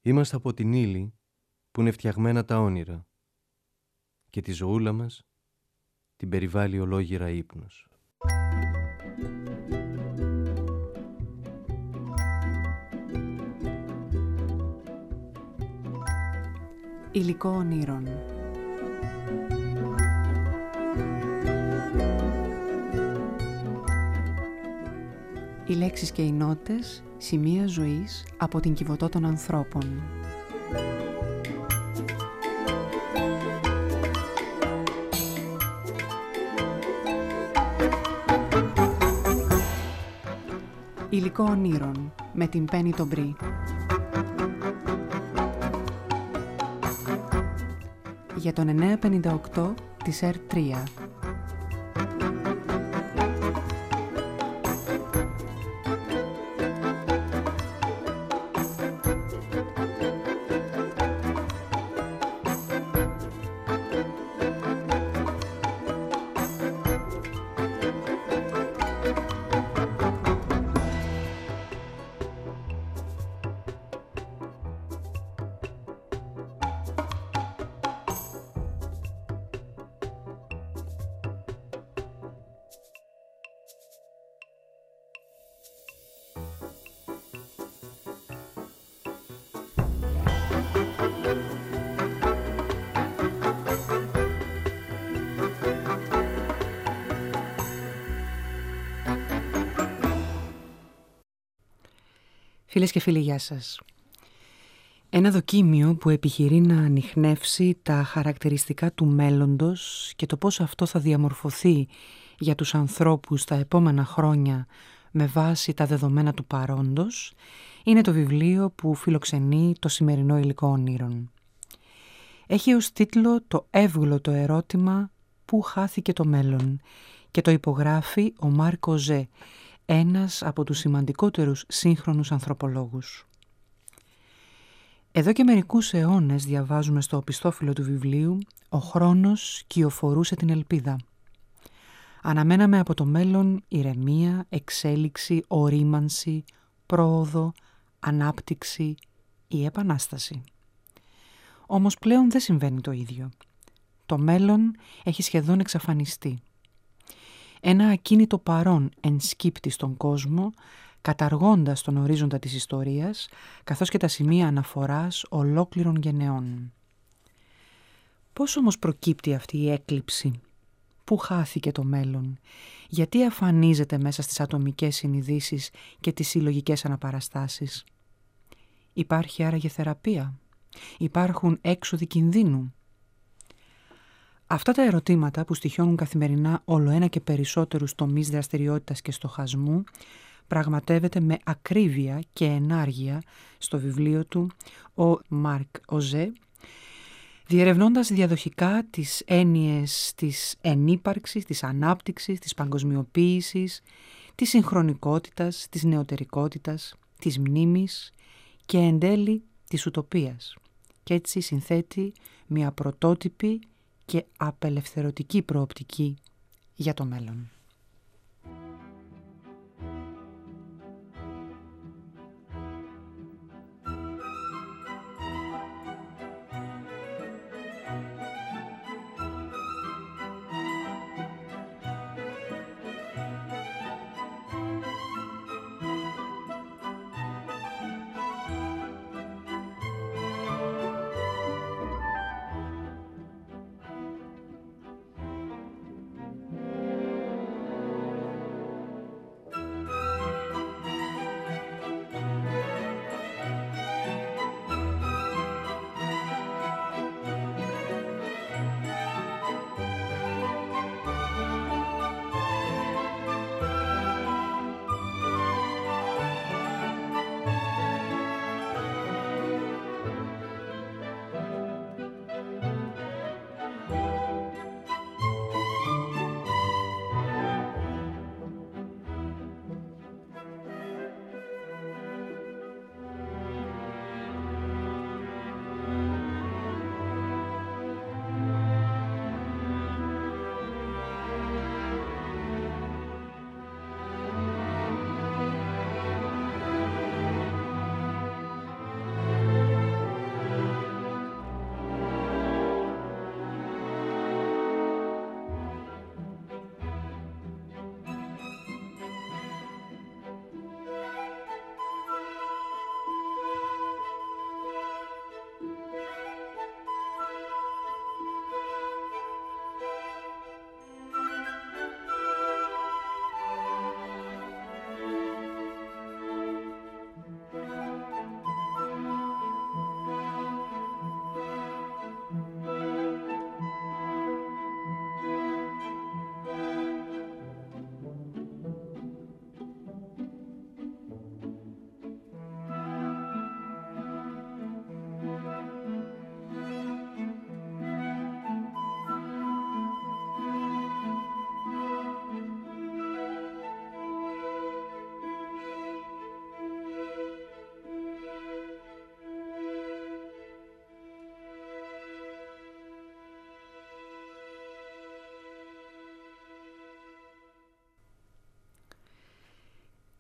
Είμαστε από την ύλη που είναι φτιαγμένα τα όνειρα και τη ζωούλα μας την περιβάλλει ολόγυρα ύπνος. Υλικό ονείρων. Οι λέξεις και οι νότες, σημεία ζωής από την Κιβωτό των ανθρώπων. Υλικό ονείρων με την Πέννη τον Μπρι. Για τον 958 της R3. Φίλες και φίλοι, γεια σας. Ένα δοκίμιο που επιχειρεί να ανιχνεύσει τα χαρακτηριστικά του μέλλοντος και το πώς αυτό θα διαμορφωθεί για τους ανθρώπους τα επόμενα χρόνια με βάση τα δεδομένα του παρόντος, είναι το βιβλίο που φιλοξενεί το σημερινό υλικό ονείρων. Έχει ως τίτλο το εύγλωτο ερώτημα «Πού χάθηκε το μέλλον» και το υπογράφει ο Μάρκ Οζέ, ένας από τους σημαντικότερους σύγχρονους ανθρωπολόγους. Εδώ και μερικούς αιώνες διαβάζουμε στο οπισθόφυλλο του βιβλίου «Ο χρόνος κυοφορούσε την ελπίδα». Αναμέναμε από το μέλλον ηρεμία, εξέλιξη, ορίμανση, πρόοδο, ανάπτυξη ή επανάσταση. Όμως πλέον δεν συμβαίνει το ίδιο. Το μέλλον έχει σχεδόν εξαφανιστεί. Ένα ακίνητο παρόν ενσκύπτει στον κόσμο, καταργώντας τον ορίζοντα της ιστορίας, καθώς και τα σημεία αναφοράς ολόκληρων γενεών. Πώς όμως προκύπτει αυτή η έκλειψη? Πού χάθηκε το μέλλον? Γιατί αφανίζεται μέσα στις ατομικές συνειδήσεις και τις συλλογικές αναπαραστάσεις? Υπάρχει άραγε θεραπεία? Υπάρχουν έξοδοι κινδύνου? Αυτά τα ερωτήματα που στοιχιώνουν καθημερινά όλο ένα και περισσότερους τομείς δραστηριότητας και στοχασμού πραγματεύεται με ακρίβεια και ενάργεια στο βιβλίο του ο Μάρκ Οζέ, διερευνώντας διαδοχικά τις έννοιες της ενύπαρξης, της ανάπτυξης, της παγκοσμιοποίησης, της συγχρονικότητας, της νεωτερικότητας, της μνήμης και εν τέλει της ουτοπίας. Και έτσι συνθέτει μια πρωτότυπη και απελευθερωτική προοπτική για το μέλλον.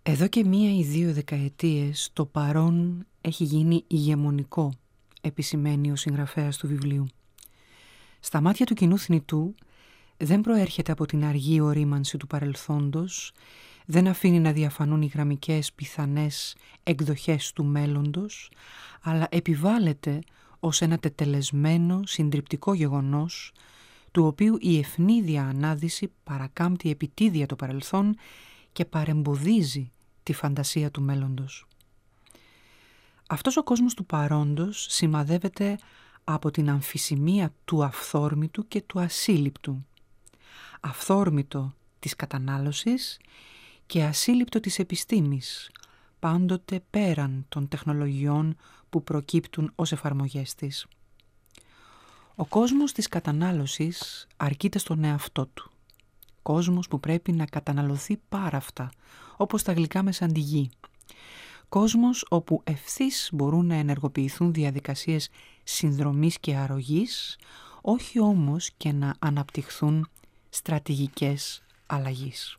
Εδώ και 1 ή 2 δεκαετίες το παρόν έχει γίνει ηγεμονικό, επισημαίνει ο συγγραφέας του βιβλίου. Στα μάτια του κοινού θνητού δεν προέρχεται από την αργή ορίμανση του παρελθόντος, δεν αφήνει να διαφανούν οι γραμμικές πιθανές εκδοχές του μέλλοντος, αλλά επιβάλλεται ως ένα τετελεσμένο συντριπτικό γεγονός, του οποίου η ευνίδια ανάδυση παρακάμπτει επιτίδια το παρελθόν και παρεμποδίζει τη φαντασία του μέλλοντος. Αυτός ο κόσμος του παρόντος σημαδεύεται από την αμφισημία του αυθόρμητου και του ασύλληπτου. Αυθόρμητο της κατανάλωσης και ασύλληπτο της επιστήμης, πάντοτε πέραν των τεχνολογιών που προκύπτουν ως εφαρμογές της. Ο κόσμος της κατανάλωσης αρκείται στον εαυτό του. Κόσμος που πρέπει να καταναλωθεί πάρα αυτά, όπως τα γλυκά με σαντιγί. Κόσμος όπου ευθύς μπορούν να ενεργοποιηθούν διαδικασίες συνδρομής και αρρωγής, όχι όμως και να αναπτυχθούν στρατηγικές αλλαγής.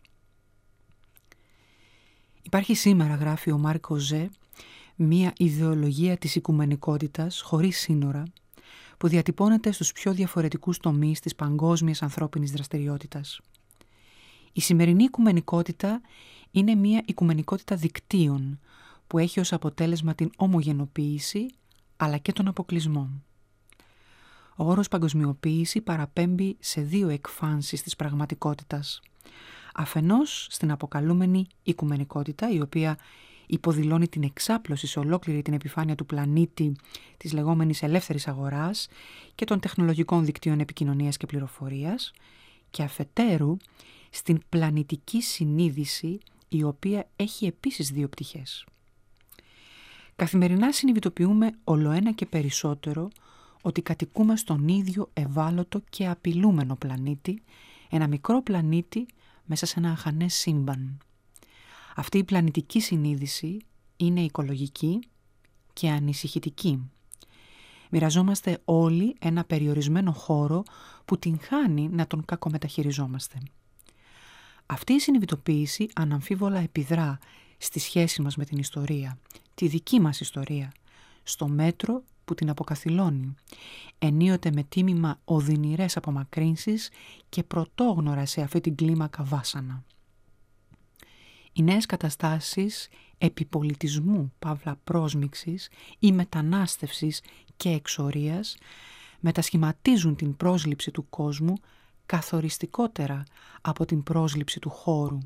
Υπάρχει σήμερα, γράφει ο Μάρκ Οζέ, μία ιδεολογία της οικουμενικότητας χωρίς σύνορα, που διατυπώνεται στους πιο διαφορετικούς τομείς της παγκόσμιας ανθρώπινης δραστηριότητας. Η σημερινή οικουμενικότητα είναι μία οικουμενικότητα δικτύων που έχει ως αποτέλεσμα την ομογενοποίηση αλλά και τον αποκλεισμό. Ο όρος παγκοσμιοποίηση παραπέμπει σε 2 εκφάνσεις της πραγματικότητας. Αφενός στην αποκαλούμενη οικουμενικότητα, η οποία υποδηλώνει την εξάπλωση σε ολόκληρη την επιφάνεια του πλανήτη της λεγόμενης ελεύθερης αγοράς και των τεχνολογικών δικτύων επικοινωνίας και πληροφορίας, και αφετέρου στην πλανητική συνείδηση, η οποία έχει επίσης 2 πτυχές. Καθημερινά συνειδητοποιούμε ολοένα και περισσότερο ότι κατοικούμε στον ίδιο ευάλωτο και απειλούμενο πλανήτη, ένα μικρό πλανήτη μέσα σε ένα αχανές σύμπαν. Αυτή η πλανητική συνείδηση είναι οικολογική και ανησυχητική. Μοιραζόμαστε όλοι ένα περιορισμένο χώρο που την χάνει να τον κακομεταχειριζόμαστε. Αυτή η συνειδητοποίηση αναμφίβολα επιδρά στη σχέση μας με την ιστορία, τη δική μας ιστορία, στο μέτρο που την αποκαθιλώνει, ενίοτε με τίμημα οδυνηρές απομακρύνσεις και πρωτόγνωρα σε αυτή την κλίμακα βάσανα. Οι νέες καταστάσεις επιπολιτισμού, παύλα πρόσμιξης ή μετανάστευσης και εξορίας μετασχηματίζουν την πρόσληψη του κόσμου καθοριστικότερα από την πρόσληψη του χώρου.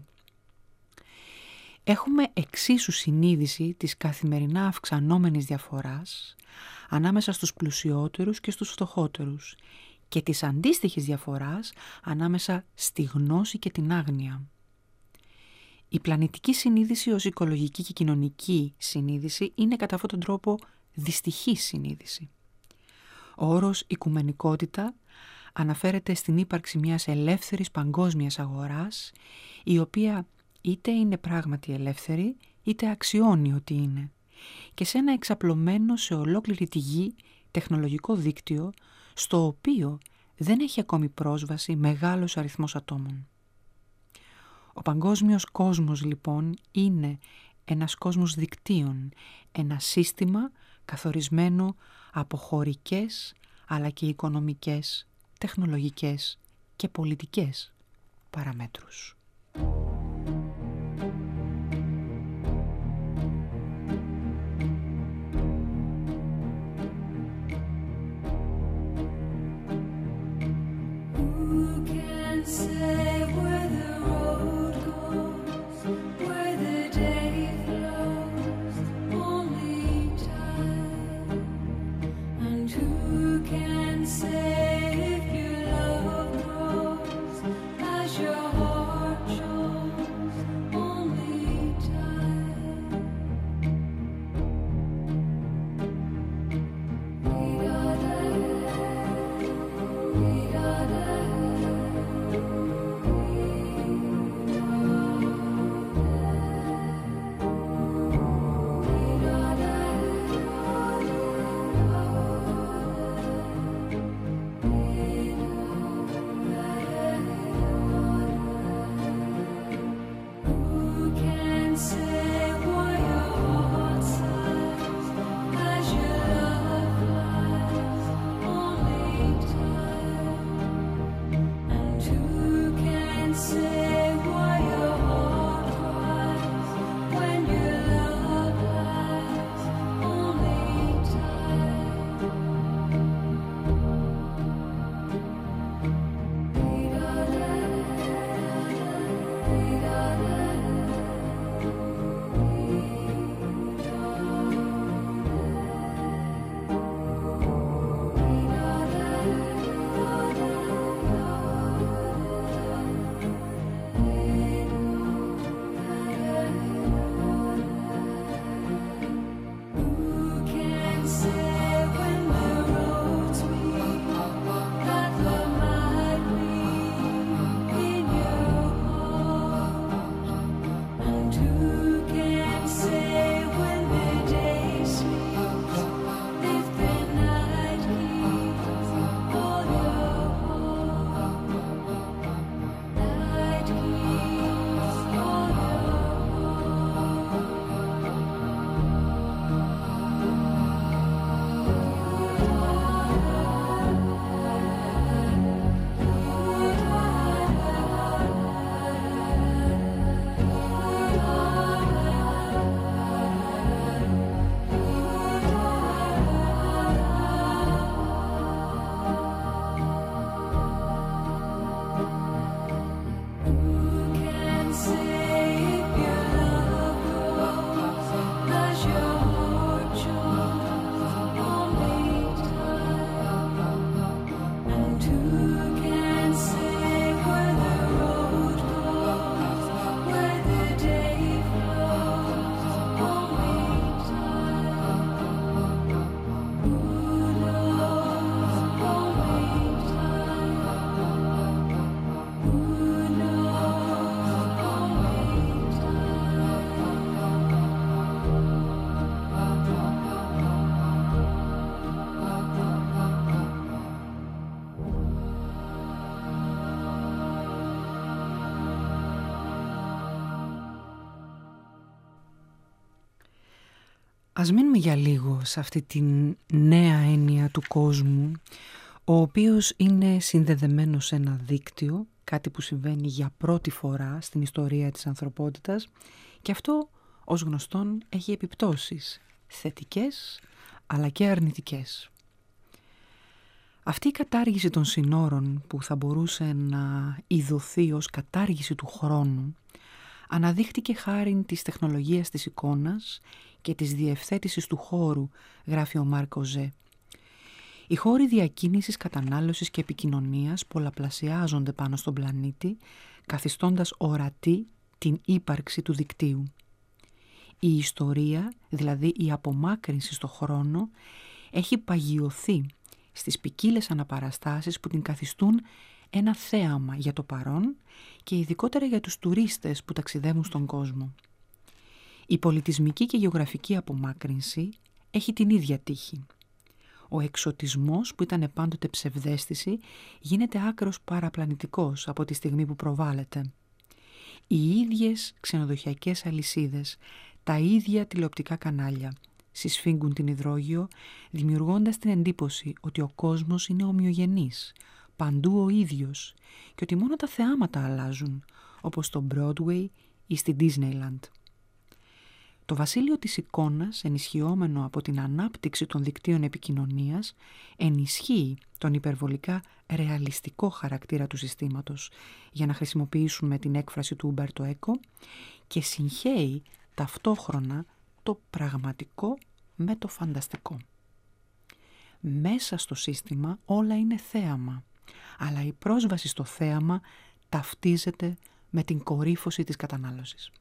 Έχουμε εξίσου συνείδηση της καθημερινά αυξανόμενης διαφοράς ανάμεσα στους πλουσιότερους και στους φτωχότερους και της αντίστοιχης διαφοράς ανάμεσα στη γνώση και την άγνοια. Η πλανητική συνείδηση ως οικολογική και κοινωνική συνείδηση είναι κατά αυτόν τον τρόπο δυστυχής συνείδηση. Ο όρος οικουμενικότητα αναφέρεται στην ύπαρξη μιας ελεύθερης παγκόσμιας αγοράς, η οποία είτε είναι πράγματι ελεύθερη, είτε αξιώνει ότι είναι, και σε ένα εξαπλωμένο σε ολόκληρη τη γη τεχνολογικό δίκτυο, στο οποίο δεν έχει ακόμη πρόσβαση μεγάλος αριθμός ατόμων. Ο παγκόσμιος κόσμος, λοιπόν, είναι ένας κόσμος δικτύων, ένα σύστημα καθορισμένο από χωρικές αλλά και οικονομικές, τεχνολογικές και πολιτικές παραμέτρους. Say if your love grows as your heart Ας μείνουμε για λίγο σε αυτή την νέα έννοια του κόσμου, ο οποίος είναι συνδεδεμένος σε ένα δίκτυο, κάτι που συμβαίνει για πρώτη φορά στην ιστορία της ανθρωπότητας, και αυτό ως γνωστόν έχει επιπτώσεις θετικές αλλά και αρνητικές. Αυτή η κατάργηση των συνόρων που θα μπορούσε να ειδωθεί ως κατάργηση του χρόνου αναδείχτηκε χάριν της τεχνολογίας της εικόνας και της διευθέτησης του χώρου, γράφει ο Μάρκ Οζέ. Οι χώροι διακίνησης, κατανάλωσης και επικοινωνίας πολλαπλασιάζονται πάνω στον πλανήτη, καθιστώντας ορατή την ύπαρξη του δικτύου. Η ιστορία, δηλαδή η απομάκρυνση στο χρόνο, έχει παγιωθεί στις ποικίλες αναπαραστάσεις που την καθιστούν ένα θέαμα για το παρόν και ειδικότερα για τους τουρίστες που ταξιδεύουν στον κόσμο. Η πολιτισμική και γεωγραφική απομάκρυνση έχει την ίδια τύχη. Ο εξωτισμός που ήταν πάντοτε ψευδαίσθηση γίνεται άκρος παραπλανητικός από τη στιγμή που προβάλλεται. Οι ίδιες ξενοδοχειακές αλυσίδες, τα ίδια τηλεοπτικά κανάλια συσφίγγουν την υδρόγειο, δημιουργώντας την εντύπωση ότι ο κόσμος είναι ομοιογενής, παντού ο ίδιος και ότι μόνο τα θεάματα αλλάζουν, όπως στο Broadway ή στη Disneyland. Το βασίλειο της εικόνας, ενισχυόμενο από την ανάπτυξη των δικτύων επικοινωνίας, ενισχύει τον υπερβολικά ρεαλιστικό χαρακτήρα του συστήματος, για να χρησιμοποιήσουμε την έκφραση του Ουμπέρτο Έκο, και συγχέει ταυτόχρονα το πραγματικό με το φανταστικό. Μέσα στο σύστημα όλα είναι θέαμα, αλλά η πρόσβαση στο θέαμα ταυτίζεται με την κορύφωση της κατανάλωσης.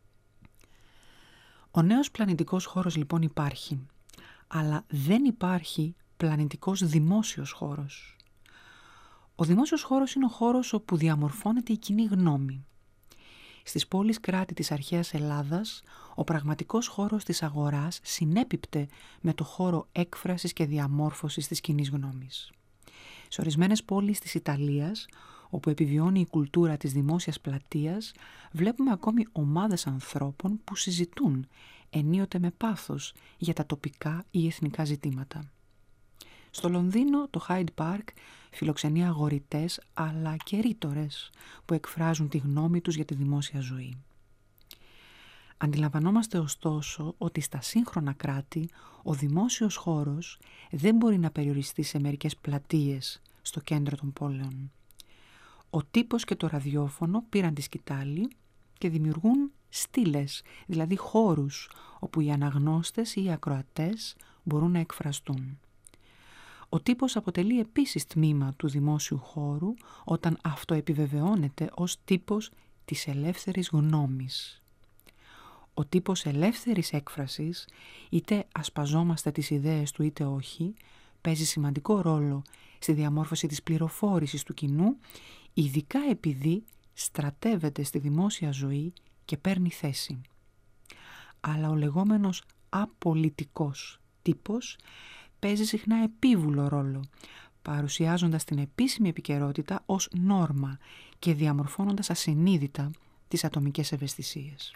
Ο νέος πλανητικός χώρος λοιπόν υπάρχει, αλλά δεν υπάρχει πλανητικός δημόσιος χώρος. Ο δημόσιος χώρος είναι ο χώρος όπου διαμορφώνεται η κοινή γνώμη. Στις πόλεις κράτη της αρχαίας Ελλάδας, ο πραγματικός χώρος της αγοράς συνέπιπτε με το χώρο έκφρασης και διαμόρφωσης της κοινής γνώμης. Σε ορισμένες πόλεις της Ιταλίας, όπου επιβιώνει η κουλτούρα της δημόσιας πλατείας, βλέπουμε ακόμη ομάδες ανθρώπων που συζητούν ενίοτε με πάθος για τα τοπικά ή εθνικά ζητήματα. Στο Λονδίνο το Hyde Park φιλοξενεί αγορητές αλλά και ρήτορες που εκφράζουν τη γνώμη τους για τη δημόσια ζωή. Αντιλαμβανόμαστε ωστόσο ότι στα σύγχρονα κράτη ο δημόσιος χώρος δεν μπορεί να περιοριστεί σε μερικές πλατείες στο κέντρο των πόλεων. Ο τύπος και το ραδιόφωνο πήραν τη σκητάλη και δημιουργούν στήλες, δηλαδή χώρους όπου οι αναγνώστες ή οι ακροατές μπορούν να εκφραστούν. Ο τύπος αποτελεί επίσης τμήμα του δημόσιου χώρου όταν αυτό επιβεβαιώνεται ως τύπος της ελεύθερης γνώμης. Ο τύπος ελεύθερης έκφρασης, είτε ασπαζόμαστε τις ιδέες του είτε όχι, παίζει σημαντικό ρόλο στη διαμόρφωση της πληροφόρησης του κοινού, ειδικά επειδή στρατεύεται στη δημόσια ζωή και παίρνει θέση. Αλλά ο λεγόμενος απολιτικός τύπος παίζει συχνά επίβουλο ρόλο, παρουσιάζοντας την επίσημη επικαιρότητα ως νόρμα και διαμορφώνοντας ασυνείδητα τις ατομικές ευαισθησίες.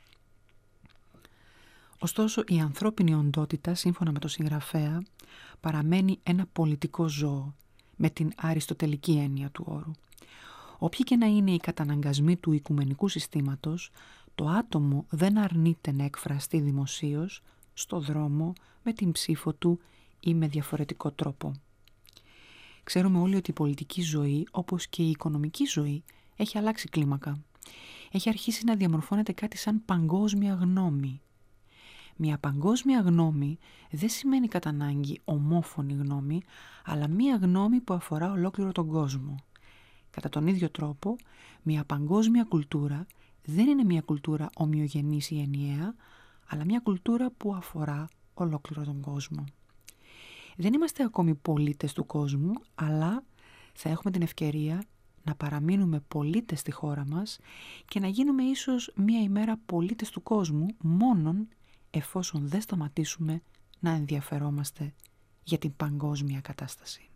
Ωστόσο, η ανθρώπινη οντότητα, σύμφωνα με τον συγγραφέα, παραμένει ένα πολιτικό ζώο, με την αριστοτελική έννοια του όρου. Όποιοι και να είναι οι καταναγκασμοί του οικουμενικού συστήματος, το άτομο δεν αρνείται να εκφραστεί δημοσίως, στο δρόμο, με την ψήφο του ή με διαφορετικό τρόπο. Ξέρουμε όλοι ότι η πολιτική ζωή, όπως και η οικονομική ζωή, έχει αλλάξει κλίμακα. Έχει αρχίσει να διαμορφώνεται κάτι σαν παγκόσμια γνώμη. Μια παγκόσμια γνώμη δεν σημαίνει κατά ανάγκη ομόφωνη γνώμη, αλλά μια γνώμη που αφορά ολόκληρο τον κόσμο. Κατά τον ίδιο τρόπο, μια παγκόσμια κουλτούρα δεν είναι μια κουλτούρα ομοιογενής ή ενιαία, αλλά μια κουλτούρα που αφορά ολόκληρο τον κόσμο. Δεν είμαστε ακόμη πολίτες του κόσμου, αλλά θα έχουμε την ευκαιρία να παραμείνουμε πολίτες στη χώρα μας και να γίνουμε ίσως μία ημέρα πολίτες του κόσμου, μόνον εφόσον δεν σταματήσουμε να ενδιαφερόμαστε για την παγκόσμια κατάσταση.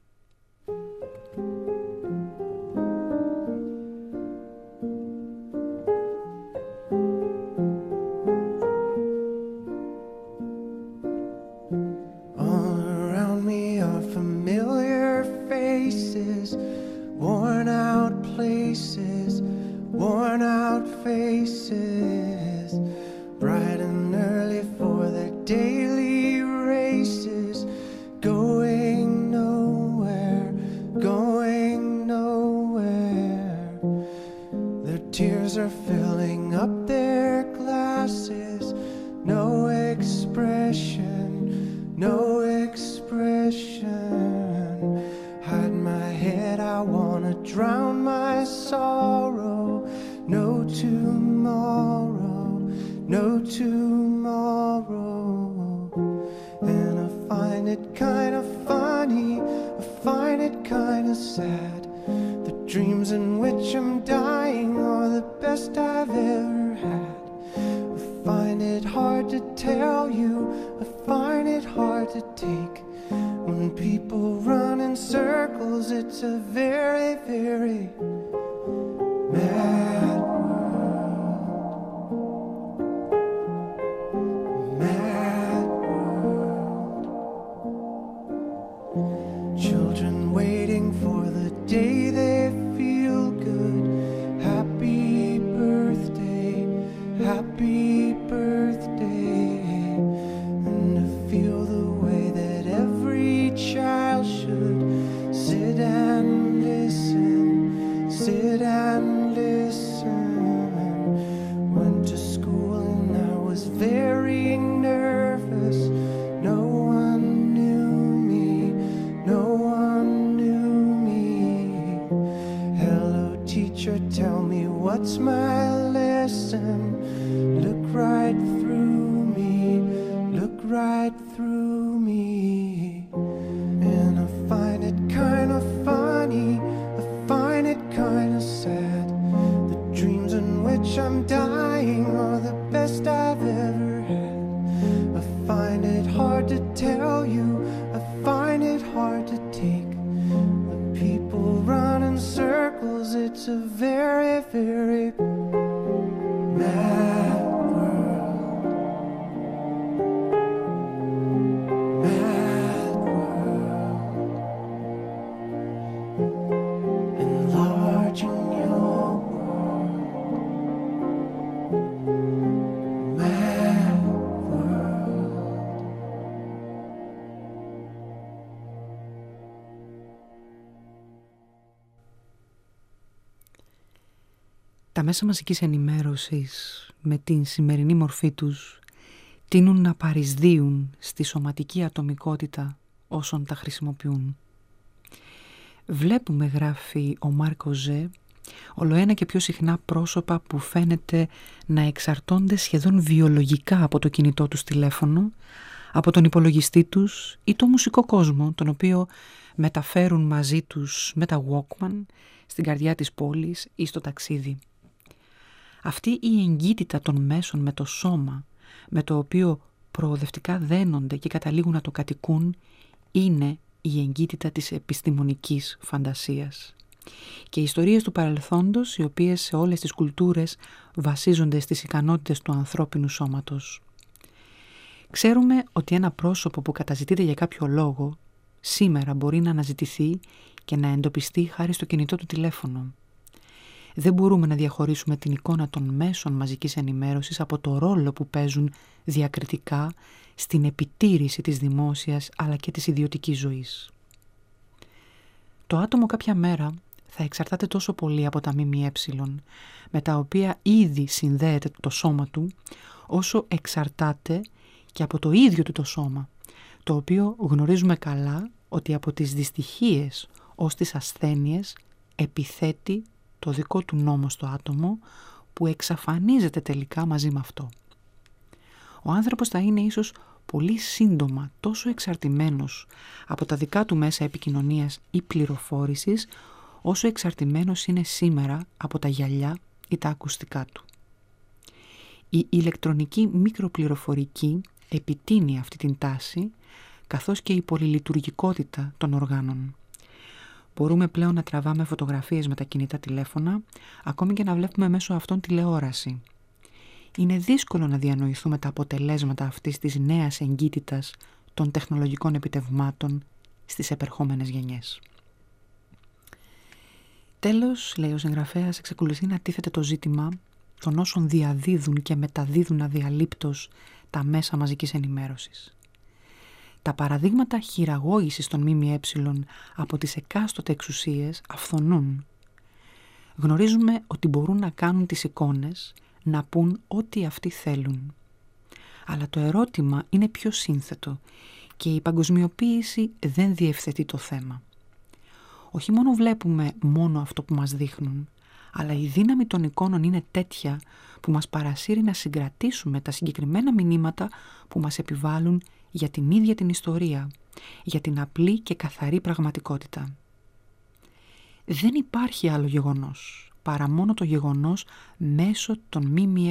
worn out places, worn out faces, bright and early for their daily races, going nowhere, going nowhere. Their tears are filling up their glasses, no expression, no expression. Hide my head, I wanna drown my sorrow. No tomorrow, no tomorrow. And I find it kind of funny, I find it kind of sad. The dreams in which I'm dying are the best I've ever had. I find it hard to tell you, I find it hard to take. When people run in circles, it's a very, very mad world. Mad world. Children waiting for the day they feel good. Happy birthday, happy birthday. And to feel the way that every child should sit and listen, sit and listen. Went to school and I was very nervous. No one knew me, no one knew me. Hello teacher, tell me what's my lesson. Look right through me, look right through me. And I find it kind of funny, I find it kind of sad. The dreams in which I'm dying are the best I've ever had. I find it hard to tell you, I find it hard to take. The people run in circles, it's a very, very mad world. Mad world. Enlarging your world. Mad world. Τα μέσα μαζικής ενημέρωσης με την σημερινή μορφή τους τείνουν να παρεισδύουν στη σωματική ατομικότητα όσων τα χρησιμοποιούν. Βλέπουμε, γράφει ο Μάρκο Ζε, ολοένα και πιο συχνά πρόσωπα που φαίνεται να εξαρτώνται σχεδόν βιολογικά από το κινητό τους τηλέφωνο, από τον υπολογιστή τους ή το μουσικό κόσμο, τον οποίο μεταφέρουν μαζί τους με τα Walkman στην καρδιά της πόλης ή στο ταξίδι. Αυτή η εγκύτητα των μέσων με το σώμα, με το οποίο προοδευτικά δένονται και καταλήγουν να το κατοικούν, είναι η εγκύτητα της επιστημονικής φαντασίας. Και οι ιστορίες του παρελθόντος, οι οποίες σε όλες τις κουλτούρες βασίζονται στις ικανότητες του ανθρώπινου σώματος. Ξέρουμε ότι ένα πρόσωπο που καταζητείται για κάποιο λόγο, σήμερα μπορεί να αναζητηθεί και να εντοπιστεί χάρη στο κινητό του τηλέφωνο. Δεν μπορούμε να διαχωρίσουμε την εικόνα των μέσων μαζικής ενημέρωσης από το ρόλο που παίζουν διακριτικά στην επιτήρηση της δημόσιας αλλά και της ιδιωτικής ζωής. Το άτομο κάποια μέρα θα εξαρτάται τόσο πολύ από τα ΜΜΕ, με τα οποία ήδη συνδέεται το σώμα του, όσο εξαρτάται και από το ίδιο του το σώμα, το οποίο γνωρίζουμε καλά ότι από τις δυστυχίες ως τις ασθένειες επιθέτει το δικό του νόμο στο άτομο, που εξαφανίζεται τελικά μαζί με αυτό. Ο άνθρωπος θα είναι ίσως πολύ σύντομα τόσο εξαρτημένος από τα δικά του μέσα επικοινωνίας ή πληροφόρησης, όσο εξαρτημένος είναι σήμερα από τα γυαλιά ή τα ακουστικά του. Η ηλεκτρονική μικροπληροφορική επιτείνει αυτή την τάση, καθώς και η πολυλειτουργικότητα των οργάνων. Μπορούμε πλέον να τραβάμε φωτογραφίες με τα κινητά τηλέφωνα, ακόμη και να βλέπουμε μέσω αυτών τηλεόραση. Είναι δύσκολο να διανοηθούμε τα αποτελέσματα αυτής της νέας εγκύτητας των τεχνολογικών επιτευγμάτων στις επερχόμενες γενιές. Τέλος, λέει ο συγγραφέας, εξακολουθεί να τίθεται το ζήτημα των όσων διαδίδουν και μεταδίδουν αδιαλείπτως τα μέσα μαζικής ενημέρωσης. Τα παραδείγματα χειραγώγησης των ΜΜΕ από τις εκάστοτε εξουσίες αυθονούν. Γνωρίζουμε ότι μπορούν να κάνουν τις εικόνες, να πούν ό,τι αυτοί θέλουν. Αλλά το ερώτημα είναι πιο σύνθετο και η παγκοσμιοποίηση δεν διευθετεί το θέμα. Όχι μόνο βλέπουμε μόνο αυτό που μας δείχνουν, αλλά η δύναμη των εικόνων είναι τέτοια που μας παρασύρει να συγκρατήσουμε τα συγκεκριμένα μηνύματα που μας επιβάλλουν για την ίδια την ιστορία, για την απλή και καθαρή πραγματικότητα. Δεν υπάρχει άλλο γεγονός, παρά μόνο το γεγονός μέσω των ΜΜΕ.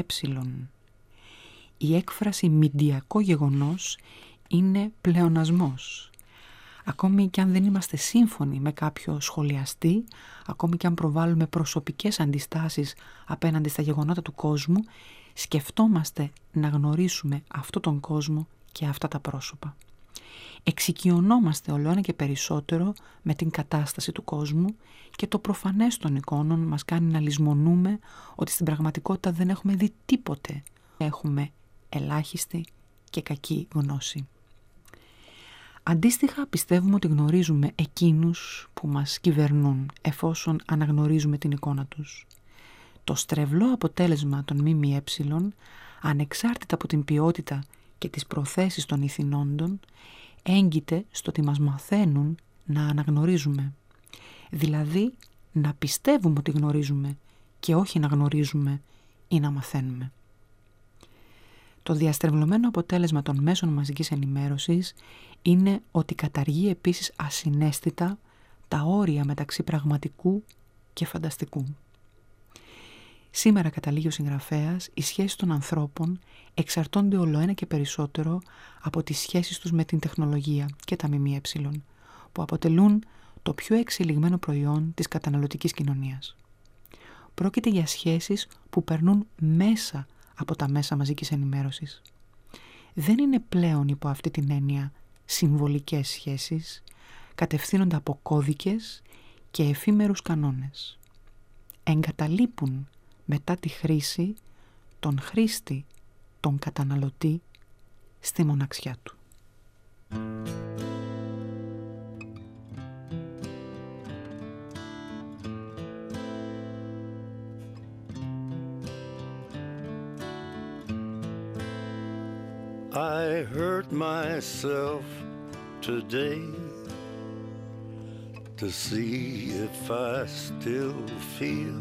Η έκφραση μηντιακό γεγονός είναι πλεονασμός. Ακόμη και αν δεν είμαστε σύμφωνοι με κάποιο σχολιαστή, ακόμη και αν προβάλλουμε προσωπικές αντιστάσεις απέναντι στα γεγονότα του κόσμου, σκεφτόμαστε να γνωρίσουμε αυτόν τον κόσμο και αυτά τα πρόσωπα. Εξοικειωνόμαστε ολοένα και περισσότερο με την κατάσταση του κόσμου και το προφανές των εικόνων μας κάνει να λησμονούμε ότι στην πραγματικότητα δεν έχουμε δει τίποτε. Έχουμε ελάχιστη και κακή γνώση. Αντίστοιχα, πιστεύουμε ότι γνωρίζουμε εκείνους που μας κυβερνούν εφόσον αναγνωρίζουμε την εικόνα τους. Το στρεβλό αποτέλεσμα των ΜΜΕ, ανεξάρτητα από την ποιότητα και τις προθέσεις των ηθινόντων, έγκυται στο ότι μας μαθαίνουν να αναγνωρίζουμε. Δηλαδή, να πιστεύουμε ότι γνωρίζουμε και όχι να γνωρίζουμε ή να μαθαίνουμε. Το διαστρεβλωμένο αποτέλεσμα των μέσων μαζικής ενημέρωσης είναι ότι καταργεί επίσης ασυναίσθητα τα όρια μεταξύ πραγματικού και φανταστικού. Σήμερα, καταλήγει ο συγγραφέας, οι σχέσεις των ανθρώπων εξαρτώνται ολοένα και περισσότερο από τις σχέσεις τους με την τεχνολογία και τα ΜΜΕ, που αποτελούν το πιο εξελιγμένο προϊόν της καταναλωτικής κοινωνίας. Πρόκειται για σχέσεις που περνούν μέσα από τα μέσα μαζικής ενημέρωσης. Δεν είναι πλέον υπό αυτή την έννοια συμβολικές σχέσεις, κατευθύνονται από κώδικες και εφήμερους κανόνες. Εγκαταλείπουν μετά τη χρήση τον χρήστη, τον καταναλωτή, στη μοναξιά του. I hurt myself today to see if I still feel.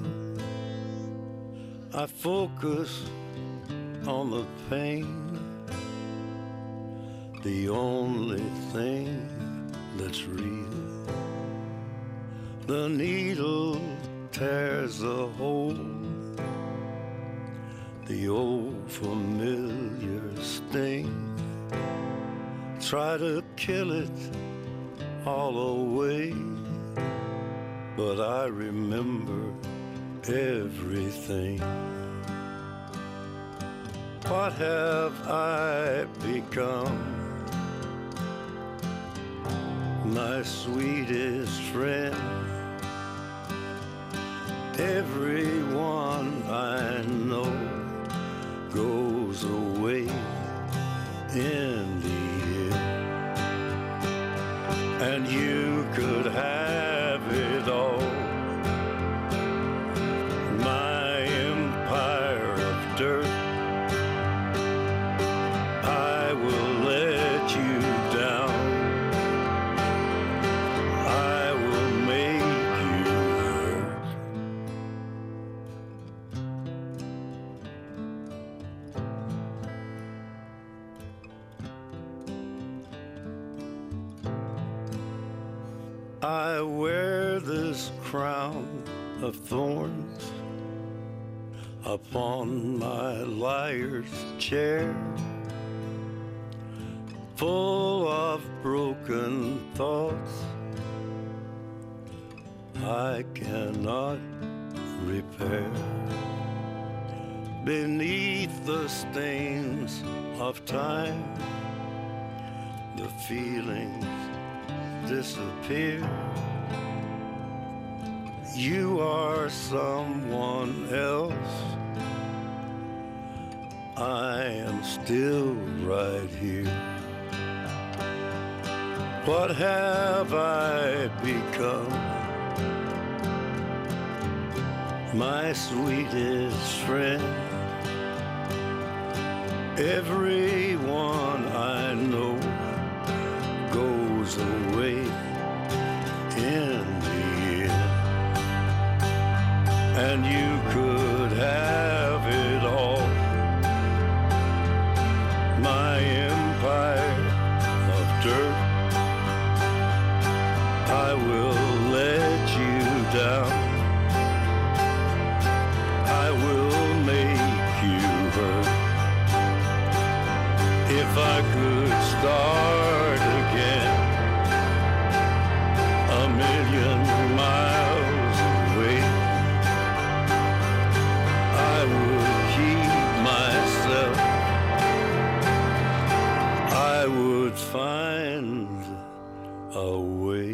I focus on the pain, the only thing that's real. The needle tears a hole, the old familiar sting. Try to kill it all away, but I remember everything. What have I become? My sweetest friend, everyone I know goes away in the end, and you could have it all. My empire of dirt, I will let you down. I will make you hurt. I wear this crown of thorns upon my liar's chair, full of broken thoughts I cannot repair. Beneath the stains of time, the feelings disappear. you are someone else, I am still right here. What have I become? My sweetest friend. Everyone I know goes away in the end, and you could have it all. My empire of dirt, I will let you down. I will make you hurt. If I could start again, a million miles away, I would keep myself. I would find a way.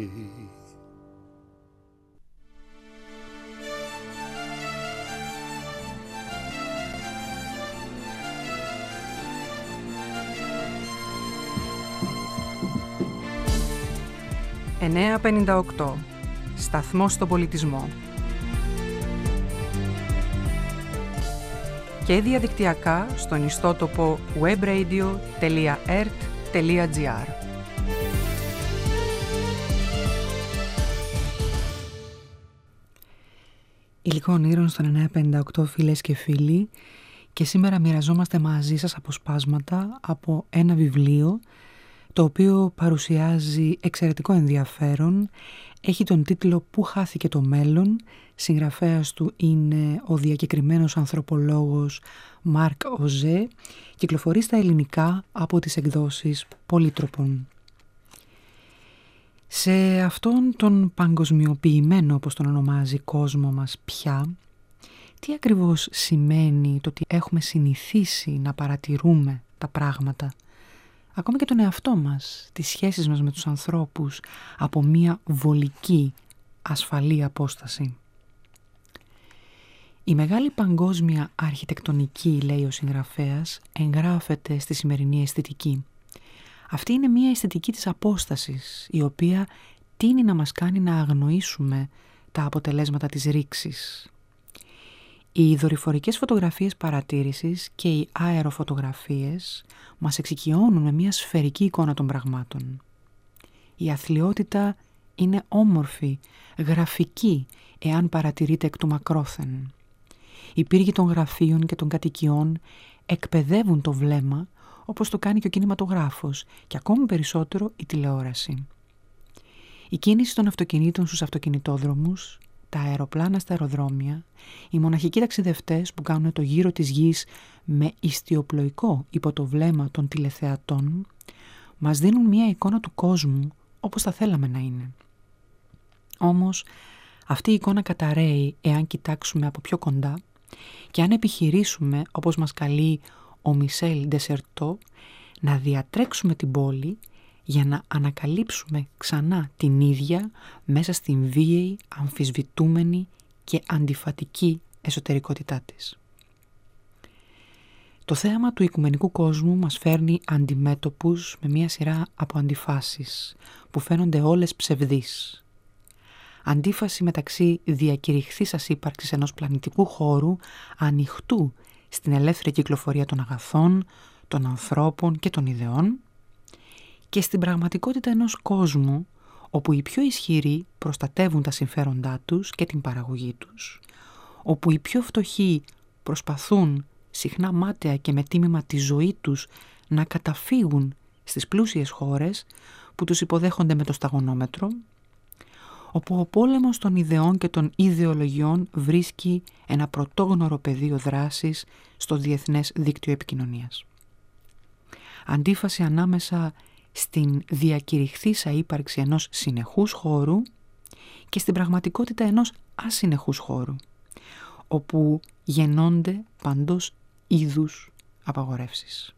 «958. Σταθμός στον πολιτισμό». Και διαδικτυακά στον ιστότοπο webradio.ert.gr. Υλικών ήρων στον 958, φίλες και φίλοι, και σήμερα μοιραζόμαστε μαζί σας αποσπάσματα από ένα βιβλίο το οποίο παρουσιάζει εξαιρετικό ενδιαφέρον. Έχει τον τίτλο «Πού χάθηκε το μέλλον». Συγγραφέας του είναι ο διακεκριμένος ανθρωπολόγος Μάρκ Οζέ. Κυκλοφορεί στα ελληνικά από τις εκδόσεις Πολύτροπων. Σε αυτόν τον παγκοσμιοποιημένο, όπως τον ονομάζει, κόσμο μας πια, τι ακριβώς σημαίνει το ότι έχουμε συνηθίσει να παρατηρούμε τα πράγματα, ακόμα και τον εαυτό μας, τις σχέσεις μας με τους ανθρώπους, από μία βολική, ασφαλή απόσταση. Η μεγάλη παγκόσμια αρχιτεκτονική, λέει ο συγγραφέας, εγγράφεται στη σημερινή αισθητική. Αυτή είναι μία αισθητική της απόστασης, η οποία τείνει να μας κάνει να αγνοήσουμε τα αποτελέσματα της ρήξης. Οι δορυφορικές φωτογραφίες παρατήρησης και οι αεροφωτογραφίες μας εξοικειώνουν με μια σφαιρική εικόνα των πραγμάτων. Η αθλιότητα είναι όμορφη, γραφική, εάν παρατηρείται εκ του μακρόθεν. Οι πύργοι των γραφείων και των κατοικιών εκπαιδεύουν το βλέμμα, όπως το κάνει και ο κινηματογράφος και ακόμη περισσότερο η τηλεόραση. Η κίνηση των αυτοκινήτων στους αυτοκινητόδρομους, τα αεροπλάνα στα αεροδρόμια, οι μοναχικοί ταξιδευτές που κάνουν το γύρο της γης με ιστιοπλοϊκό υπό το βλέμμα των τηλεθεατών, μας δίνουν μια εικόνα του κόσμου όπως θα θέλαμε να είναι. Όμως αυτή η εικόνα καταρρέει εάν κοιτάξουμε από πιο κοντά και αν επιχειρήσουμε, όπως μας καλεί ο Μισελ Ντεσερτό, να διατρέξουμε την πόλη για να ανακαλύψουμε ξανά την ίδια μέσα στην βίαιη, αμφισβητούμενη και αντιφατική εσωτερικότητά της. Το θέαμα του οικουμενικού κόσμου μας φέρνει αντιμέτωπους με μια σειρά από αντιφάσεις που φαίνονται όλες ψευδείς. Αντίφαση μεταξύ διακηρυχθήσας ύπαρξης ενός πλανητικού χώρου ανοιχτού στην ελεύθερη κυκλοφορία των αγαθών, των ανθρώπων και των ιδεών, και στην πραγματικότητα ενός κόσμου όπου οι πιο ισχυροί προστατεύουν τα συμφέροντά τους και την παραγωγή τους, όπου οι πιο φτωχοί προσπαθούν συχνά μάταια και με τίμημα τη ζωή τους να καταφύγουν στις πλούσιες χώρες που τους υποδέχονται με το σταγονόμετρο, όπου ο πόλεμος των ιδεών και των ιδεολογιών βρίσκει ένα πρωτόγνωρο πεδίο δράσης στο διεθνές δίκτυο επικοινωνίας. Αντίφαση ανάμεσα στην διακηρυχθήσα ύπαρξη ενός συνεχούς χώρου και στην πραγματικότητα ενός ασυνεχούς χώρου, όπου γεννώνται παντός είδους απαγορεύσεις.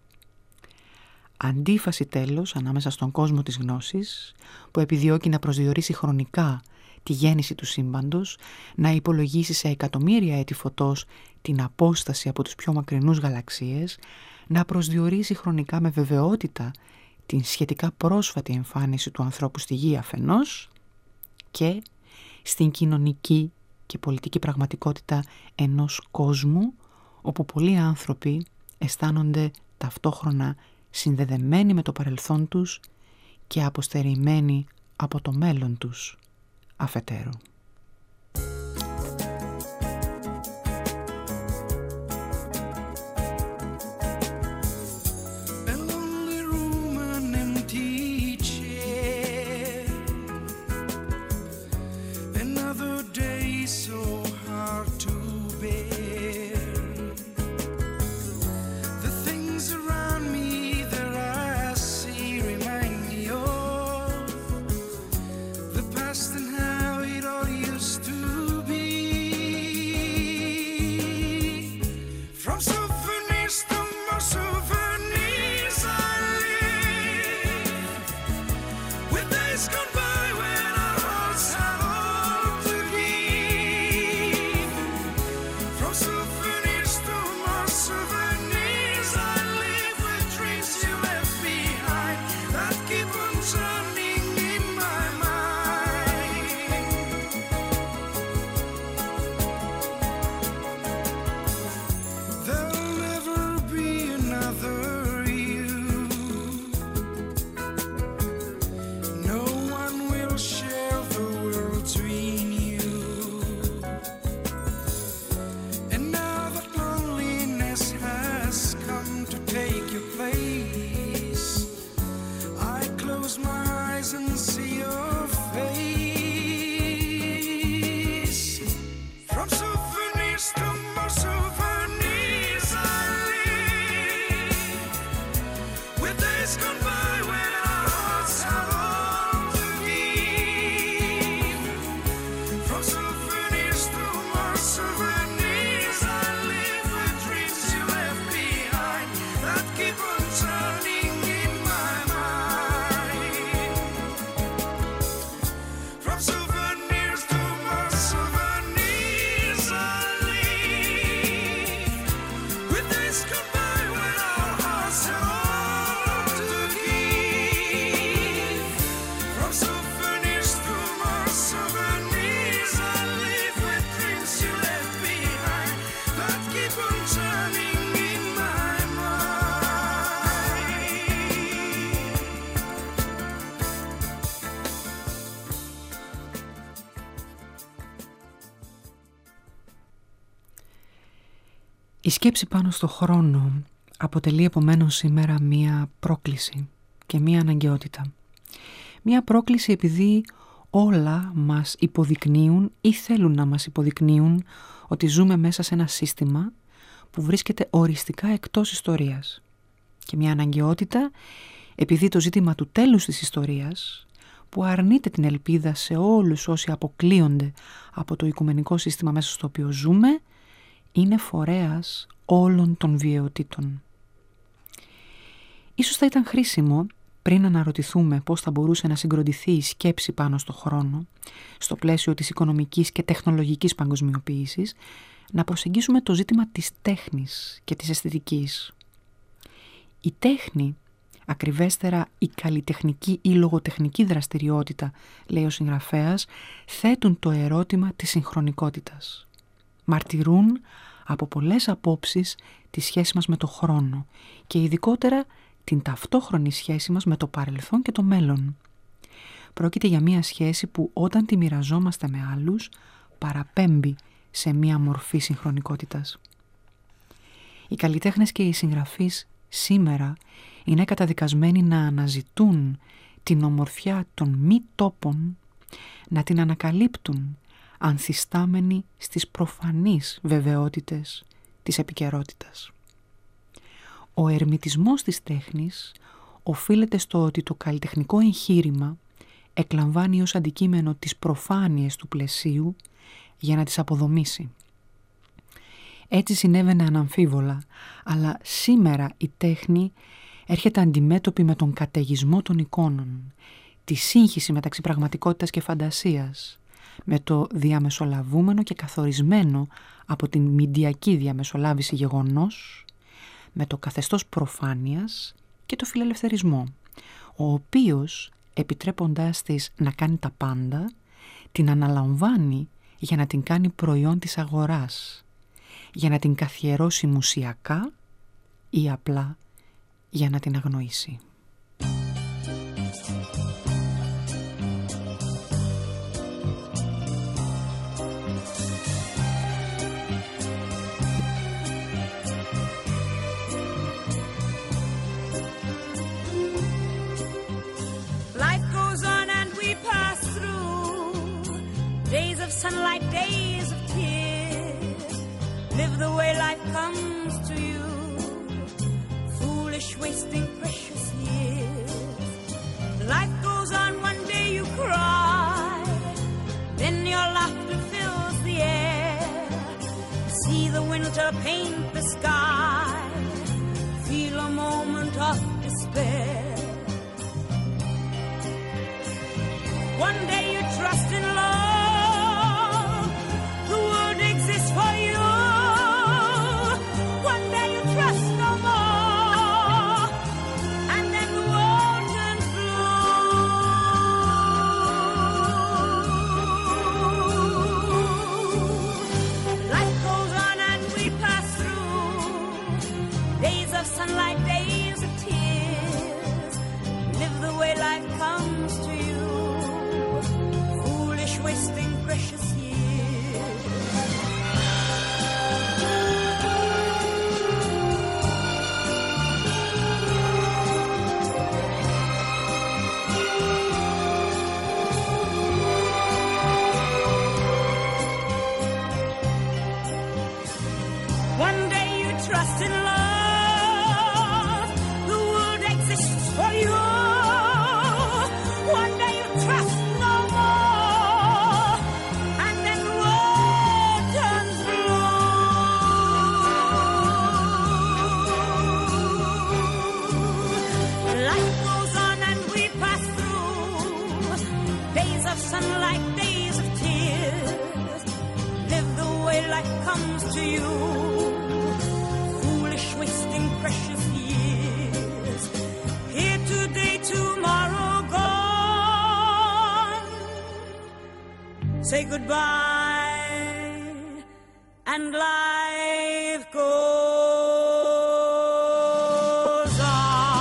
Αντίφαση τέλος ανάμεσα στον κόσμο της γνώσης, που επιδιώκει να προσδιορίσει χρονικά τη γέννηση του σύμπαντος, να υπολογίσει σε εκατομμύρια έτη φωτός την απόσταση από τους πιο μακρινούς γαλαξίες, να προσδιορίσει χρονικά με βεβαιότητα την σχετικά πρόσφατη εμφάνιση του ανθρώπου στη Γη αφενός και στην κοινωνική και πολιτική πραγματικότητα ενός κόσμου όπου πολλοί άνθρωποι αισθάνονται ταυτόχρονα συνδεδεμένοι με το παρελθόν τους και αποστερημένοι από το μέλλον τους αφετέρου. Η σκέψη πάνω στο χρόνο αποτελεί επομένως σήμερα μία πρόκληση και μία αναγκαιότητα. Μία πρόκληση επειδή όλα μας υποδεικνύουν ή θέλουν να μας υποδεικνύουν ότι ζούμε μέσα σε ένα σύστημα που βρίσκεται οριστικά εκτός ιστορίας. Και μία αναγκαιότητα επειδή το ζήτημα του τέλους της ιστορίας, που αρνείται την ελπίδα σε όλους όσοι αποκλείονται από το οικουμενικό σύστημα μέσα στο οποίο ζούμε, είναι φορέας όλων των βιαιοτήτων. Ίσως θα ήταν χρήσιμο, πριν αναρωτηθούμε πώς θα μπορούσε να συγκροτηθεί η σκέψη πάνω στο χρόνο, στο πλαίσιο της οικονομικής και τεχνολογικής παγκοσμιοποίησης, να προσεγγίσουμε το ζήτημα της τέχνης και της αισθητικής. Η τέχνη, ακριβέστερα η καλλιτεχνική ή λογοτεχνική δραστηριότητα, λέει ο συγγραφέας, θέτουν το ερώτημα της συγχρονικότητας. Μαρτυρούν από πολλές απόψεις τη σχέση μας με το χρόνο και ειδικότερα την ταυτόχρονη σχέση μας με το παρελθόν και το μέλλον. Πρόκειται για μια σχέση που όταν τη μοιραζόμαστε με άλλους παραπέμπει σε μια μορφή συγχρονικότητας. Οι καλλιτέχνες και οι συγγραφείς σήμερα είναι καταδικασμένοι να αναζητούν την ομορφιά των μη τόπων, να την ανακαλύπτουν ανθιστάμενοι στις προφανείς βεβαιότητες της επικαιρότητας. Ο ερμητισμός της τέχνης οφείλεται στο ότι το καλλιτεχνικό εγχείρημα εκλαμβάνει ως αντικείμενο τις προφάνειες του πλαισίου για να τις αποδομήσει. Έτσι συνέβαινε αναμφίβολα, αλλά σήμερα η τέχνη έρχεται αντιμέτωπη με τον καταιγισμό των εικόνων, τη σύγχυση μεταξύ πραγματικότητας και φαντασίας, με το διαμεσολαβούμενο και καθορισμένο από την μηντιακή διαμεσολάβηση γεγονός, με το καθεστώς προφάνειας και το φιλελευθερισμό, ο οποίος, επιτρέποντάς της να κάνει τα πάντα, την αναλαμβάνει για να την κάνει προϊόν της αγοράς, για να την καθιερώσει μουσιακά ή απλά για να την αγνοήσει. Sunlight, days of tears. Live the way life comes to you. Foolish, wasting precious years. Life goes on, one day you cry, then your laughter fills the air. See the winter paint the sky, feel a moment of despair. One day you trust in love, for you. One day you trust no more, and then the world turns blue. Life goes on and we pass through days of sunlight, days of tears. Live the way life comes to you. Foolish, wasting precious years. Trust in love, the world exists for you. One day you trust no more, and then the world turns blue. Life goes on and we pass through days of sunlight, days of tears. Live the way life comes to you. Wasting precious years. Here today, tomorrow gone. Say goodbye and life goes on.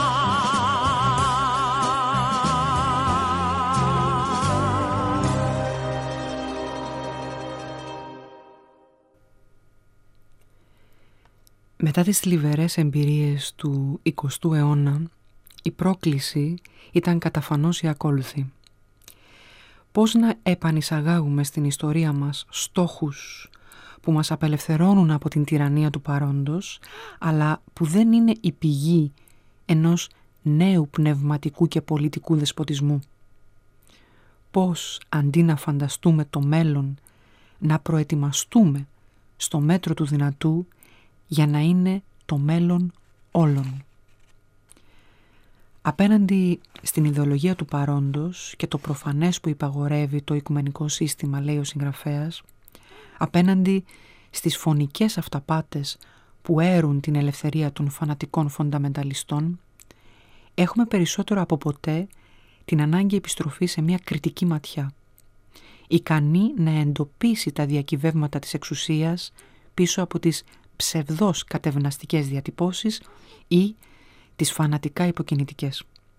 Μετά τις θλιβερές εμπειρίες του 20ου αιώνα, η πρόκληση ήταν καταφανώς η ακόλουθη. Πώς να επανεισαγάγουμε στην ιστορία μας στόχους που μας απελευθερώνουν από την τυραννία του παρόντος, αλλά που δεν είναι η πηγή ενός νέου πνευματικού και πολιτικού δεσποτισμού. Πώς, αντί να φανταστούμε το μέλλον, να προετοιμαστούμε στο μέτρο του δυνατού για να είναι το μέλλον όλων. Απέναντι στην ιδεολογία του παρόντος και το προφανές που υπαγορεύει το οικουμενικό σύστημα, λέει ο συγγραφέας, απέναντι στις φωνικές αυταπάτες που έρουν την ελευθερία των φανατικών φονταμενταλιστών, έχουμε περισσότερο από ποτέ την ανάγκη επιστροφή σε μια κριτική ματιά, ικανή να εντοπίσει τα διακυβεύματα της εξουσίας πίσω από τις ψευδώς κατευναστικές διατυπώσεις ή τις φανατικά υποκινητικές.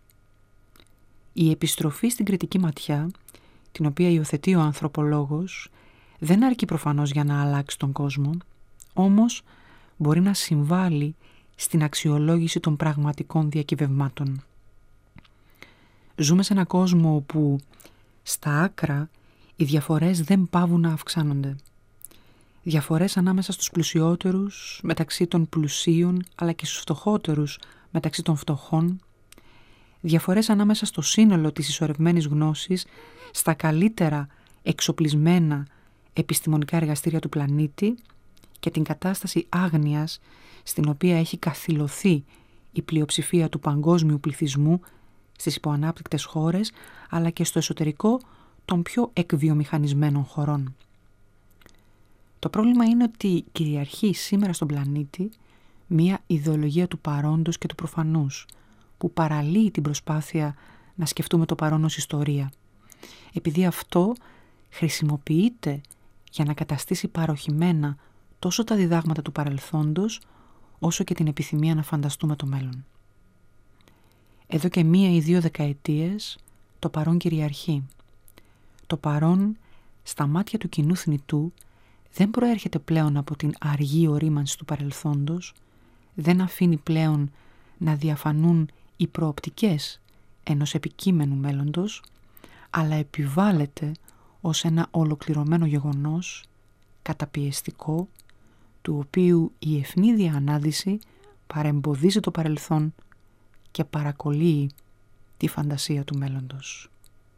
Η επιστροφή στην κριτική ματιά, την οποία υιοθετεί ο ανθρωπολόγος, δεν αρκεί προφανώς για να αλλάξει τον κόσμο, όμως μπορεί να συμβάλλει στην αξιολόγηση των πραγματικών διακυβευμάτων. Ζούμε σε έναν κόσμο όπου στα άκρα οι διαφορές δεν παύουν να αυξάνονται. Διαφορές ανάμεσα στους πλουσιότερους, μεταξύ των πλουσίων, αλλά και στους φτωχότερους, μεταξύ των φτωχών. Διαφορές ανάμεσα στο σύνολο της ισορρευμένης γνώσης, στα καλύτερα εξοπλισμένα επιστημονικά εργαστήρια του πλανήτη και την κατάσταση άγνοιας στην οποία έχει καθυλωθεί η πλειοψηφία του παγκόσμιου πληθυσμού στις υποανάπτυκτες χώρες, αλλά και στο εσωτερικό των πιο εκβιομηχανισμένων χωρών. Το πρόβλημα είναι ότι κυριαρχεί σήμερα στον πλανήτη μία ιδεολογία του παρόντος και του προφανούς, που παραλύει την προσπάθεια να σκεφτούμε το παρόν ως ιστορία, επειδή αυτό χρησιμοποιείται για να καταστήσει παροχημένα τόσο τα διδάγματα του παρελθόντος, όσο και την επιθυμία να φανταστούμε το μέλλον. Εδώ και 1 ή 2 δεκαετίες το παρόν κυριαρχεί. Το παρόν στα μάτια του κοινού θνητού δεν προέρχεται πλέον από την αργή ορίμανση του παρελθόντος, δεν αφήνει πλέον να διαφανούν οι προοπτικές ενός επικείμενου μέλλοντος, αλλά επιβάλλεται ως ένα ολοκληρωμένο γεγονός, καταπιεστικό, του οποίου η ευνίδια ανάδυση παρεμποδίζει το παρελθόν και παρακολύει τη φαντασία του μέλλοντος.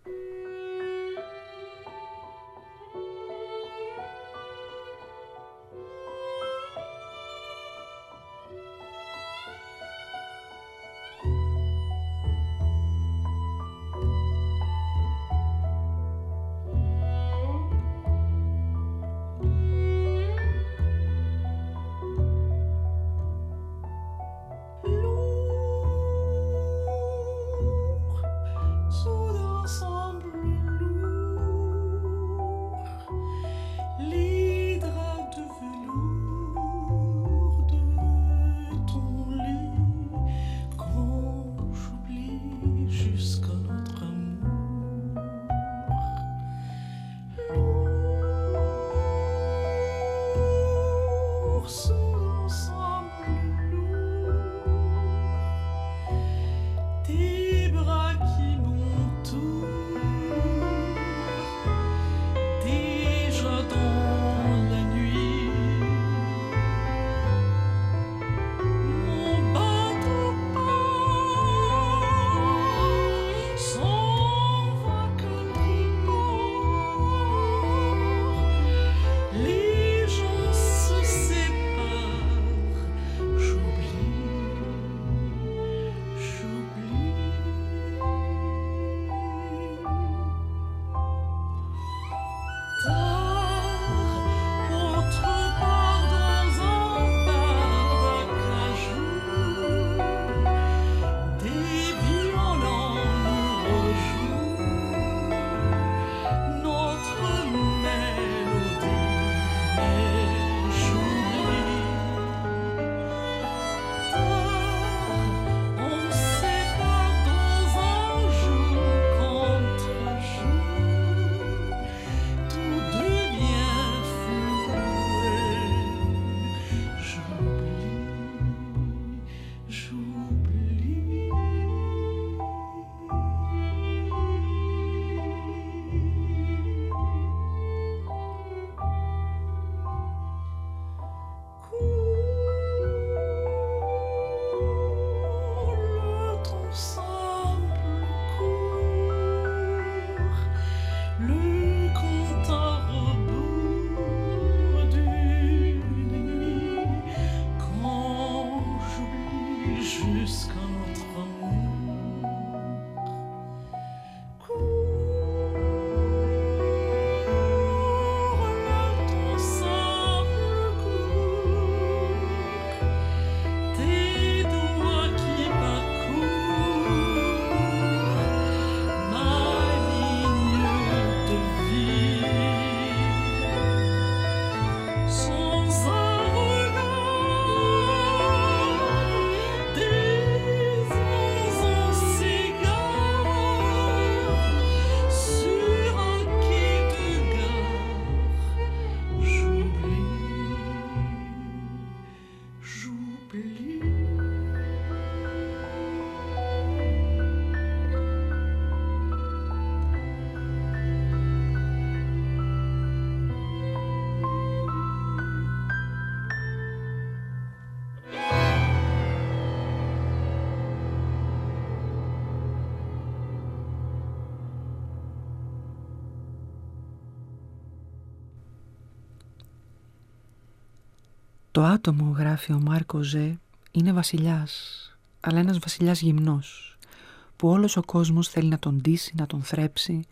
Το άτομο, γράφει ο Μάρκο Ζε, είναι βασιλιάς, αλλά ένας βασιλιάς γυμνός, που όλος ο κόσμος θέλει να τον ντύσει, να τον θρέψει,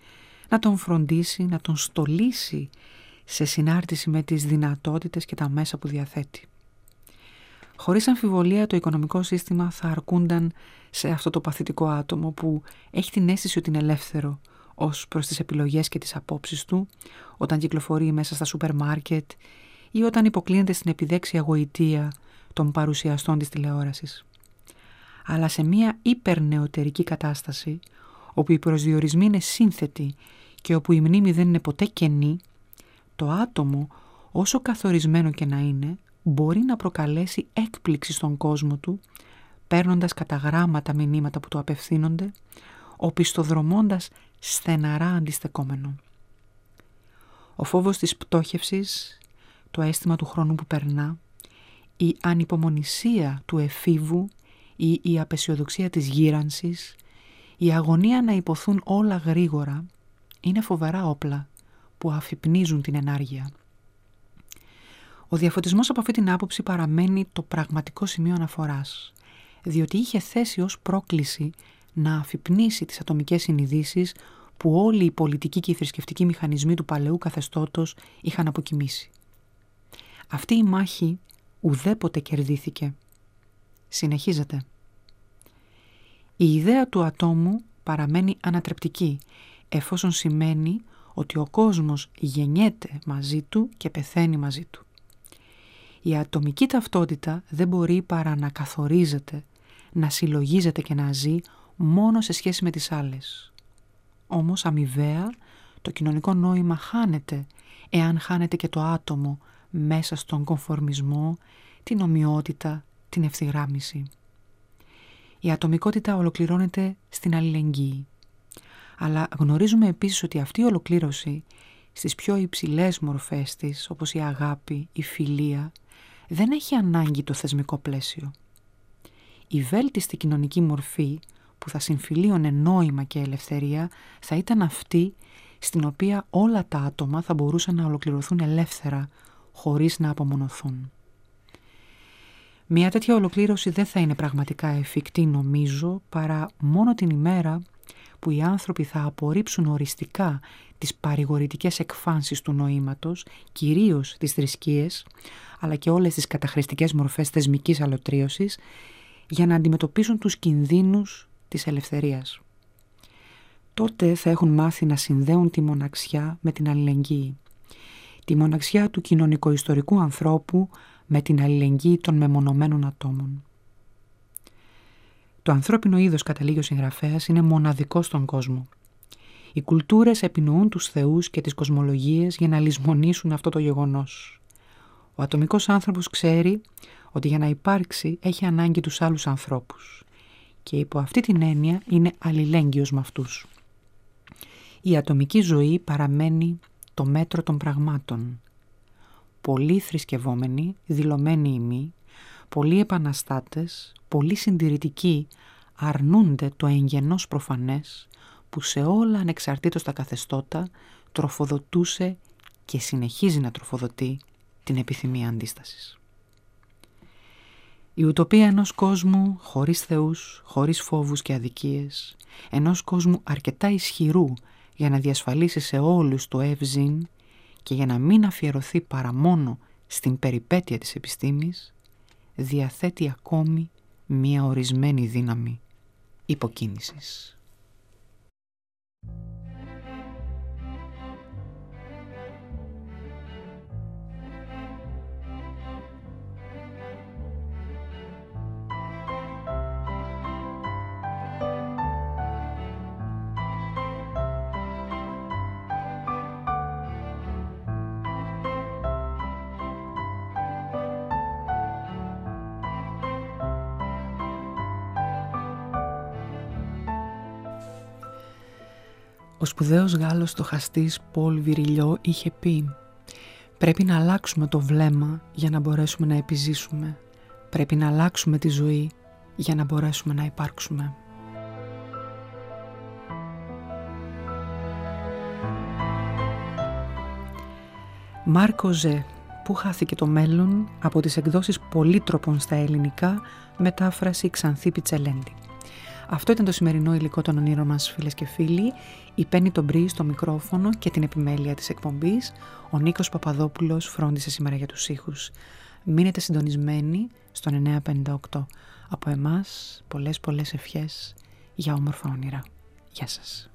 να τον φροντίσει, να τον στολίσει σε συνάρτηση με τις δυνατότητες και τα μέσα που διαθέτει. Χωρίς αμφιβολία το οικονομικό σύστημα θα αρκούνταν σε αυτό το παθητικό άτομο που έχει την αίσθηση ότι είναι ελεύθερο ως προς τις επιλογές και τις απόψεις του όταν κυκλοφορεί μέσα στα σούπερ μάρκετ ή όταν υποκλίνεται στην επιδέξια γοητεία των παρουσιαστών της τηλεόρασης. Αλλά σε μια υπερνεωτερική κατάσταση, όπου οι προσδιορισμοί είναι σύνθετοι και όπου η μνήμη δεν είναι ποτέ κενή, το άτομο, όσο καθορισμένο και να είναι, μπορεί να προκαλέσει έκπληξη στον κόσμο του, παίρνοντας κατά γράμματα μηνύματα που του απευθύνονται, οπισθοδρομώντας στεναρά αντιστεκόμενο. Ο φόβος της πτώχευσης, το αίσθημα του χρόνου που περνά, η ανυπομονησία του εφήβου ή η απεσιοδοξία της γύρανσης, η αγωνία να υποθούν όλα γρήγορα, είναι φοβερά όπλα που αφυπνίζουν την ενάργεια. Ο διαφωτισμός από αυτή την άποψη παραμένει το πραγματικό σημείο αναφοράς, διότι είχε θέσει ως πρόκληση να αφυπνίσει τις ατομικές συνειδήσεις που όλοι οι πολιτικοί και οι θρησκευτικοί μηχανισμοί του παλαιού καθεστώτος είχαν αποκοιμήσει. Αυτή η μάχη ουδέποτε κερδίθηκε. Συνεχίζεται. Η ιδέα του ατόμου παραμένει ανατρεπτική, εφόσον σημαίνει ότι ο κόσμος γεννιέται μαζί του και πεθαίνει μαζί του. Η ατομική ταυτότητα δεν μπορεί παρά να καθορίζεται, να συλλογίζεται και να ζει μόνο σε σχέση με τις άλλες. Όμως αμοιβαία το κοινωνικό νόημα χάνεται, εάν χάνεται και το άτομο μέσα στον κομφορμισμό, την ομοιότητα, την ευθυγράμμιση. Η ατομικότητα ολοκληρώνεται στην αλληλεγγύη. Αλλά γνωρίζουμε επίσης ότι αυτή η ολοκλήρωση στις πιο υψηλές μορφές της, όπως η αγάπη, η φιλία, δεν έχει ανάγκη το θεσμικό πλαίσιο. Η βέλτιστη κοινωνική μορφή που θα συμφιλίωνε νόημα και ελευθερία θα ήταν αυτή στην οποία όλα τα άτομα θα μπορούσαν να ολοκληρωθούν ελεύθερα, χωρίς να απομονωθούν. Μια τέτοια ολοκλήρωση δεν θα είναι πραγματικά εφικτή, νομίζω, παρά μόνο την ημέρα που οι άνθρωποι θα απορρίψουν οριστικά τις παρηγορητικές εκφάνσεις του νοήματος, κυρίως τις θρησκείες, αλλά και όλες τις καταχρηστικές μορφές θεσμικής αλωτρίωσης, για να αντιμετωπίσουν τους κινδύνους της ελευθερίας. Τότε θα έχουν μάθει να συνδέουν τη μοναξιά με την αλληλεγγύη. Τη μοναξιά του κοινωνικο-ιστορικού ανθρώπου με την αλληλεγγύη των μεμονωμένων ατόμων. Το ανθρώπινο είδος, καταλήγει ο συγγραφέας, είναι μοναδικό στον κόσμο. Οι κουλτούρες επινοούν τους θεούς και τις κοσμολογίες για να λησμονήσουν αυτό το γεγονός. Ο ατομικός άνθρωπος ξέρει ότι για να υπάρξει έχει ανάγκη τους άλλους ανθρώπους και υπό αυτή την έννοια είναι αλληλέγγυος με αυτούς. Η ατομική ζωή παραμένει το μέτρο των πραγμάτων. Πολλοί θρησκευόμενοι, δηλωμένοι ημί, πολλοί επαναστάτες, πολλοί συντηρητικοί αρνούνται το εγγενώς προφανές που σε όλα ανεξαρτήτως τα καθεστώτα τροφοδοτούσε και συνεχίζει να τροφοδοτεί την επιθυμία αντίστασης. Η ουτοπία ενός κόσμου χωρίς θεούς, χωρίς φόβους και αδικίες, ενός κόσμου αρκετά ισχυρού για να διασφαλίσει σε όλους το ευζήν και για να μην αφιερωθεί παρά μόνο στην περιπέτεια της επιστήμης, διαθέτει ακόμη μία ορισμένη δύναμη υποκίνησης. Ο σπουδαίος Γάλλος στοχαστής Πολ Βιριλιό είχε πει «Πρέπει να αλλάξουμε το βλέμμα για να μπορέσουμε να επιζήσουμε. Πρέπει να αλλάξουμε τη ζωή για να μπορέσουμε να υπάρξουμε». Μάρκο Ζε, «Πού χάθηκε το μέλλον», από τις εκδόσεις Πολύτροπων στα ελληνικά, μετάφραση Ξανθή Πιτσελέντη. Αυτό ήταν το σημερινό υλικό των ονείρων μας, φίλες και φίλοι. Η Πέννη τον Μπρι στο μικρόφωνο και την επιμέλεια της εκπομπής. Ο Νίκος Παπαδόπουλος φρόντισε σήμερα για τους ήχους. Μείνετε συντονισμένοι στον 958. Από εμάς πολλές ευχές για όμορφα όνειρα. Γεια σας.